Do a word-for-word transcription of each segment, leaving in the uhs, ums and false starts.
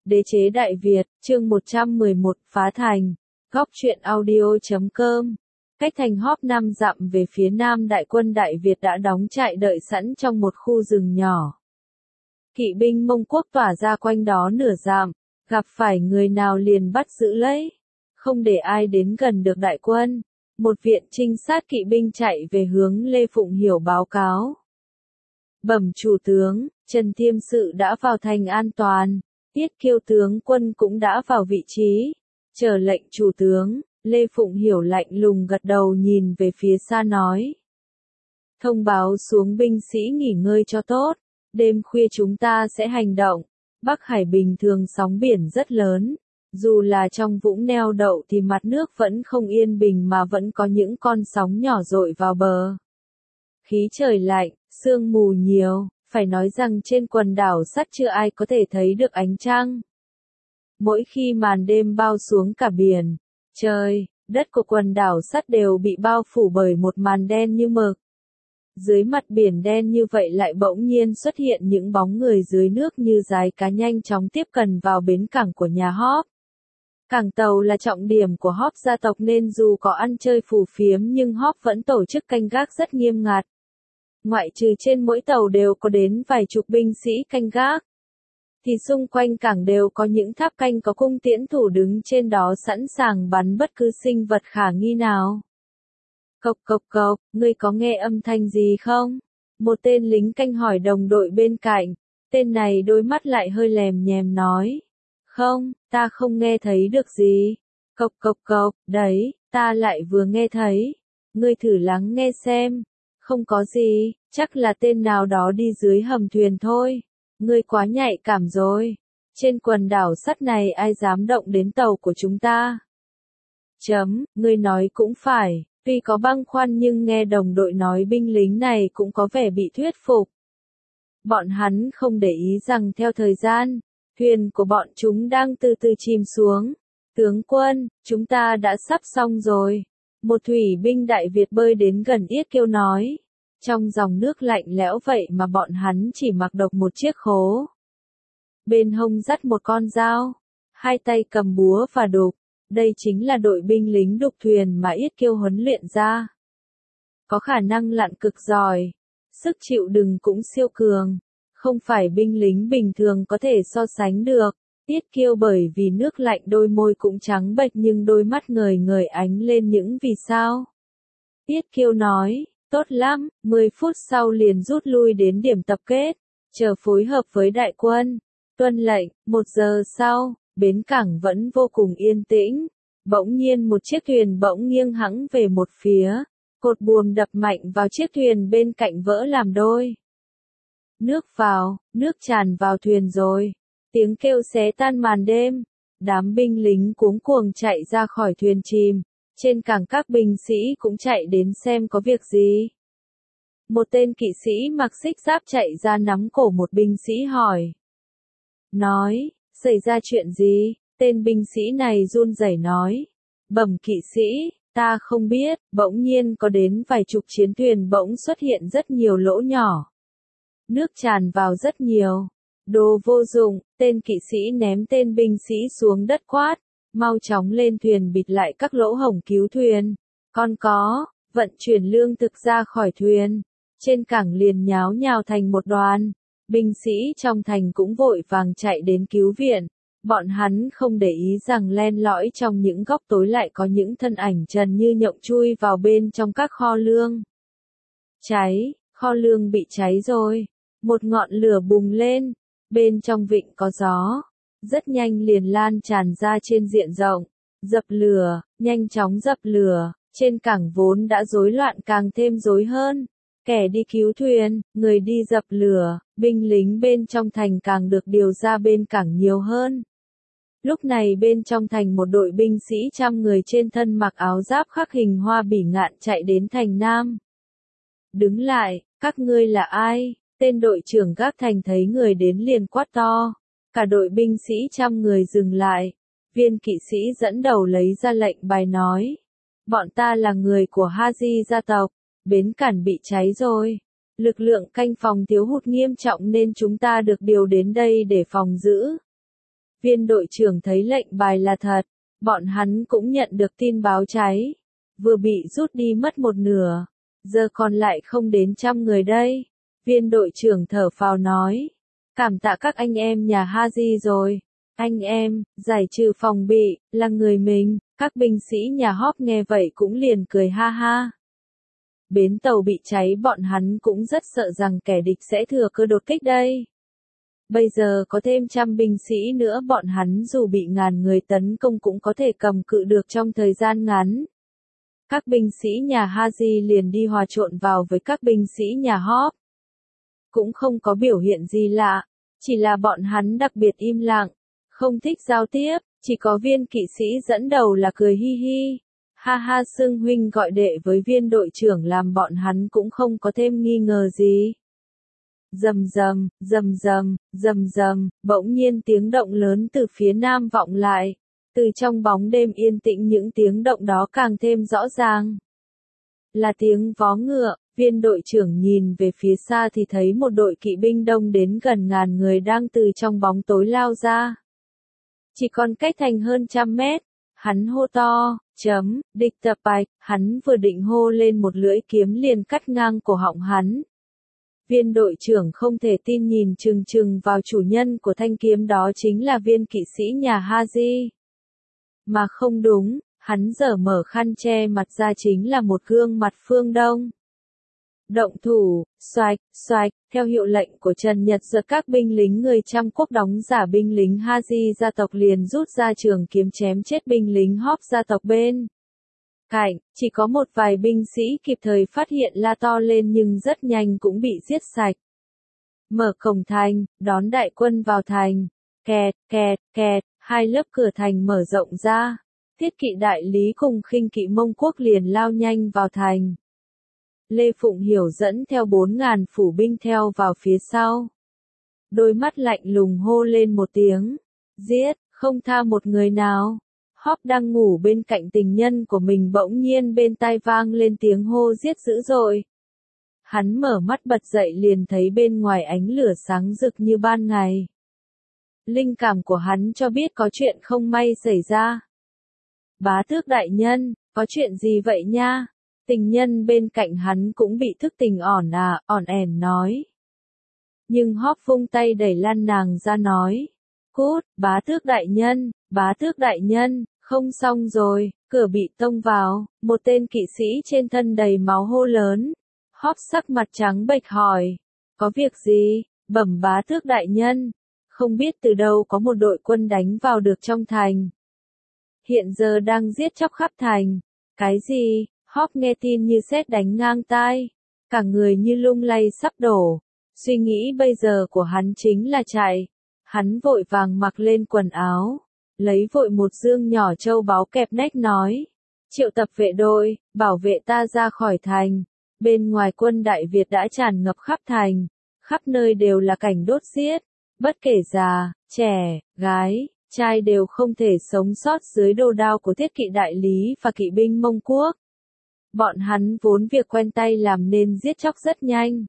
Đế chế Đại Việt, chương một trăm mười một, phá thành. Góc truyện audio chấm com. Cách thành Hóp năm dặm về phía nam, đại quân Đại Việt đã đóng trại đợi sẵn trong một khu rừng nhỏ. Kỵ binh Mông Quốc tỏa ra quanh đó nửa dặm, gặp phải người nào liền bắt giữ lấy, không để ai đến gần được đại quân. Một viện trinh sát kỵ binh chạy về hướng Lê Phụng Hiểu báo cáo. Bẩm chủ tướng, Trần Thiêm Sự đã vào thành an toàn, Tiết Kiêu tướng quân cũng đã vào vị trí. Chờ lệnh chủ tướng. Lê Phụng Hiểu lạnh lùng gật đầu, nhìn về phía xa nói. Thông báo xuống binh sĩ nghỉ ngơi cho tốt, đêm khuya chúng ta sẽ hành động. Bắc Hải bình thường sóng biển rất lớn, dù là trong vũng neo đậu thì mặt nước vẫn không yên bình mà vẫn có những con sóng nhỏ dội vào bờ. Khí trời lạnh, sương mù nhiều, phải nói rằng trên quần đảo Sắt chưa ai có thể thấy được ánh trăng. Mỗi khi màn đêm bao xuống cả biển, trời, đất của quần đảo Sắt đều bị bao phủ bởi một màn đen như mực. Dưới mặt biển đen như vậy lại bỗng nhiên xuất hiện những bóng người dưới nước như dái cá nhanh chóng tiếp cận vào bến cảng của nhà Hóp. Cảng tàu là trọng điểm của Hóp gia tộc nên dù có ăn chơi phù phiếm nhưng Hóp vẫn tổ chức canh gác rất nghiêm ngặt. Ngoại trừ trên mỗi tàu đều có đến vài chục binh sĩ canh gác, thì xung quanh cảng đều có những tháp canh có cung tiễn thủ đứng trên đó sẵn sàng bắn bất cứ sinh vật khả nghi nào. Cộc cộc cộc, ngươi có nghe âm thanh gì không? Một tên lính canh hỏi đồng đội bên cạnh. Tên này đôi mắt lại hơi lèm nhèm nói. Không, ta không nghe thấy được gì. Cộc cộc cộc, đấy, ta lại vừa nghe thấy. Ngươi thử lắng nghe xem. Không có gì, chắc là tên nào đó đi dưới hầm thuyền thôi. Ngươi quá nhạy cảm rồi. Trên quần đảo Sắt này ai dám động đến tàu của chúng ta? Chấm, ngươi nói cũng phải. Tuy có băn khoăn nhưng nghe đồng đội nói binh lính này cũng có vẻ bị thuyết phục. Bọn hắn không để ý rằng theo thời gian, thuyền của bọn chúng đang từ từ chìm xuống. Tướng quân, chúng ta đã sắp xong rồi. Một thủy binh Đại Việt bơi đến gần Yết Kiêu nói. Trong dòng nước lạnh lẽo vậy mà bọn hắn chỉ mặc độc một chiếc khố. Bên hông dắt một con dao, hai tay cầm búa và đục. Đây chính là đội binh lính đục thuyền mà Yết Kiêu huấn luyện ra. Có khả năng lặn cực giỏi, sức chịu đựng cũng siêu cường, không phải binh lính bình thường có thể so sánh được. Yết Kiêu bởi vì nước lạnh đôi môi cũng trắng bệch nhưng đôi mắt ngời ngời ánh lên những vì sao. Yết Kiêu nói, tốt lắm, mười phút sau liền rút lui đến điểm tập kết, chờ phối hợp với đại quân. Tuân lệnh, một giờ sau. Bến cảng vẫn vô cùng yên tĩnh, bỗng nhiên một chiếc thuyền bỗng nghiêng hẳn về một phía, cột buồm đập mạnh vào chiếc thuyền bên cạnh vỡ làm đôi. Nước vào, nước tràn vào thuyền rồi, tiếng kêu xé tan màn đêm, đám binh lính cuống cuồng chạy ra khỏi thuyền chìm, trên cảng các binh sĩ cũng chạy đến xem có việc gì. Một tên kỵ sĩ mặc xích giáp chạy ra nắm cổ một binh sĩ hỏi. Nói. Xảy ra chuyện gì? Tên binh sĩ này run rẩy nói. Bẩm kỵ sĩ, ta không biết, bỗng nhiên có đến vài chục chiến thuyền bỗng xuất hiện rất nhiều lỗ nhỏ. Nước tràn vào rất nhiều. Đồ vô dụng, tên kỵ sĩ ném tên binh sĩ xuống đất quát. Mau chóng lên thuyền bịt lại các lỗ hổng cứu thuyền. Còn có, vận chuyển lương thực ra khỏi thuyền. Trên cảng liền nháo nhào thành một đoàn. Binh sĩ trong thành cũng vội vàng chạy đến cứu viện. Bọn hắn không để ý rằng len lỏi trong những góc tối lại có những thân ảnh trần như nhộng chui vào bên trong các kho lương. Cháy, kho lương bị cháy rồi. Một ngọn lửa bùng lên. Bên trong vịnh có gió. Rất nhanh liền lan tràn ra trên diện rộng. Dập lửa, nhanh chóng dập lửa. Trên cảng vốn đã rối loạn càng thêm rối hơn. Kẻ đi cứu thuyền, người đi dập lửa, binh lính bên trong thành càng được điều ra bên cảng nhiều hơn. Lúc này bên trong thành một đội binh sĩ trăm người trên thân mặc áo giáp khắc hình hoa bỉ ngạn chạy đến thành Nam. Đứng lại, các ngươi là ai? Tên đội trưởng gác thành thấy người đến liền quát to. Cả đội binh sĩ trăm người dừng lại. Viên kỵ sĩ dẫn đầu lấy ra lệnh bài nói. Bọn ta là người của Haji gia tộc. Bến cảng bị cháy rồi. Lực lượng canh phòng thiếu hụt nghiêm trọng nên chúng ta được điều đến đây để phòng giữ. Viên đội trưởng thấy lệnh bài là thật, bọn hắn cũng nhận được tin báo cháy, vừa bị rút đi mất một nửa, giờ còn lại không đến trăm người đây. Viên đội trưởng thở phào nói, cảm tạ các anh em nhà Haji rồi. Anh em, giải trừ phòng bị, là người mình. Các binh sĩ nhà Hóp nghe vậy cũng liền cười ha ha. Bến tàu bị cháy bọn hắn cũng rất sợ rằng kẻ địch sẽ thừa cơ đột kích đây. Bây giờ có thêm trăm binh sĩ nữa bọn hắn dù bị ngàn người tấn công cũng có thể cầm cự được trong thời gian ngắn. Các binh sĩ nhà Haji liền đi hòa trộn vào với các binh sĩ nhà Hóp. Cũng không có biểu hiện gì lạ, chỉ là bọn hắn đặc biệt im lặng, không thích giao tiếp, chỉ có viên kỵ sĩ dẫn đầu là cười hi hi. Ha ha, xưng huynh gọi đệ với viên đội trưởng làm bọn hắn cũng không có thêm nghi ngờ gì. Rầm rầm, rầm rầm, rầm rầm, bỗng nhiên tiếng động lớn từ phía nam vọng lại. Từ trong bóng đêm yên tĩnh những tiếng động đó càng thêm rõ ràng. Là tiếng vó ngựa, viên đội trưởng nhìn về phía xa thì thấy một đội kỵ binh đông đến gần ngàn người đang từ trong bóng tối lao ra. Chỉ còn cách thành hơn trăm mét, hắn hô to, chấm, địch tập bạch, hắn vừa định hô lên một lưỡi kiếm liền cắt ngang cổ họng hắn. Viên đội trưởng không thể tin nhìn chừng chừng vào chủ nhân của thanh kiếm đó chính là viên kỵ sĩ nhà Haji. Mà không đúng, hắn giờ mở khăn che mặt ra chính là một gương mặt Phương Đông. Động thủ, xoạch, xoạch, theo hiệu lệnh của Trần Nhật Duật các binh lính người trăm quốc đóng giả binh lính Haji gia tộc liền rút ra trường kiếm chém chết binh lính Hóp gia tộc bên cạnh, chỉ có một vài binh sĩ kịp thời phát hiện la to lên nhưng rất nhanh cũng bị giết sạch. Mở cổng thành, đón đại quân vào thành, kẹt, kẹt, kẹt, hai lớp cửa thành mở rộng ra, Thiết kỵ đại lý cùng khinh kỵ Mông Quốc liền lao nhanh vào thành. Lê Phụng Hiểu dẫn theo bốn ngàn phủ binh theo vào phía sau. Đôi mắt lạnh lùng hô lên một tiếng, giết, không tha một người nào. Hóp đang ngủ bên cạnh tình nhân của mình bỗng nhiên bên tai vang lên tiếng hô giết dữ dội. Hắn mở mắt bật dậy liền thấy bên ngoài ánh lửa sáng rực như ban ngày. Linh cảm của hắn cho biết có chuyện không may xảy ra. Bá tước đại nhân, có chuyện gì vậy nha? Tình nhân bên cạnh hắn cũng bị thức tỉnh ỏn à, ỏn ẻn nói. Nhưng Hóp vung tay đẩy lăn nàng ra nói. Cút, bá tước đại nhân, bá tước đại nhân, không xong rồi, cửa bị tông vào, một tên kỵ sĩ trên thân đầy máu hô lớn. Hóp sắc mặt trắng bệch hỏi. Có việc gì, bẩm bá tước đại nhân, không biết từ đâu có một đội quân đánh vào được trong thành. Hiện giờ đang giết chóc khắp thành. Cái gì? Hóp nghe tin như sét đánh ngang tai, cả người như lung lay sắp đổ. Suy nghĩ bây giờ của hắn chính là chạy. Hắn vội vàng mặc lên quần áo, lấy vội một dương nhỏ châu báu kẹp nách nói. Triệu tập vệ đội, bảo vệ ta ra khỏi thành. Bên ngoài quân Đại Việt đã tràn ngập khắp thành, khắp nơi đều là cảnh đốt giết. Bất kể già, trẻ, gái, trai đều không thể sống sót dưới đô đao của thiết kỵ đại lý và kỵ binh Mông Quốc. Bọn hắn vốn việc quen tay làm nên giết chóc rất nhanh.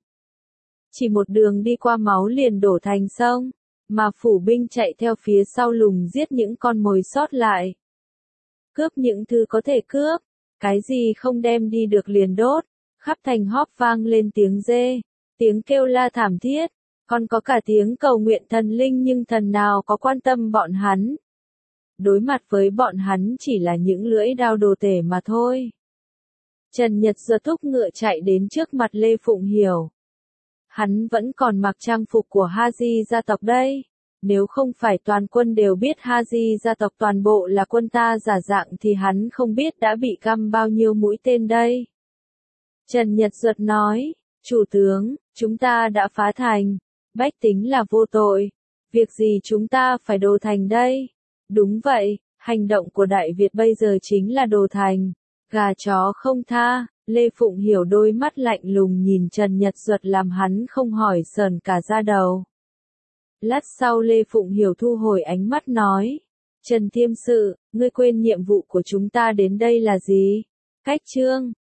Chỉ một đường đi qua máu liền đổ thành sông, mà phủ binh chạy theo phía sau lùng giết những con mồi sót lại. Cướp những thứ có thể cướp, cái gì không đem đi được liền đốt, khắp thành Hóp vang lên tiếng rê, tiếng kêu la thảm thiết, còn có cả tiếng cầu nguyện thần linh nhưng thần nào có quan tâm bọn hắn. Đối mặt với bọn hắn chỉ là những lưỡi đao đồ tể mà thôi. Trần Nhật giơ thúc ngựa chạy đến trước mặt Lê Phụng Hiểu. Hắn vẫn còn mặc trang phục của Haji gia tộc đây. Nếu không phải toàn quân đều biết Haji gia tộc toàn bộ là quân ta giả dạng thì hắn không biết đã bị găm bao nhiêu mũi tên đây. Trần Nhật Duật nói, chủ tướng, chúng ta đã phá thành, bách tính là vô tội, việc gì chúng ta phải đồ thành đây? Đúng vậy, hành động của Đại Việt bây giờ chính là đồ thành, gà chó không tha. Lê Phụng Hiểu đôi mắt lạnh lùng nhìn Trần Nhật Duật làm hắn không hỏi sờn cả da đầu. Lát sau Lê Phụng Hiểu thu hồi ánh mắt nói, Trần Thiêm Sự, ngươi quên nhiệm vụ của chúng ta đến đây là gì? Cách chương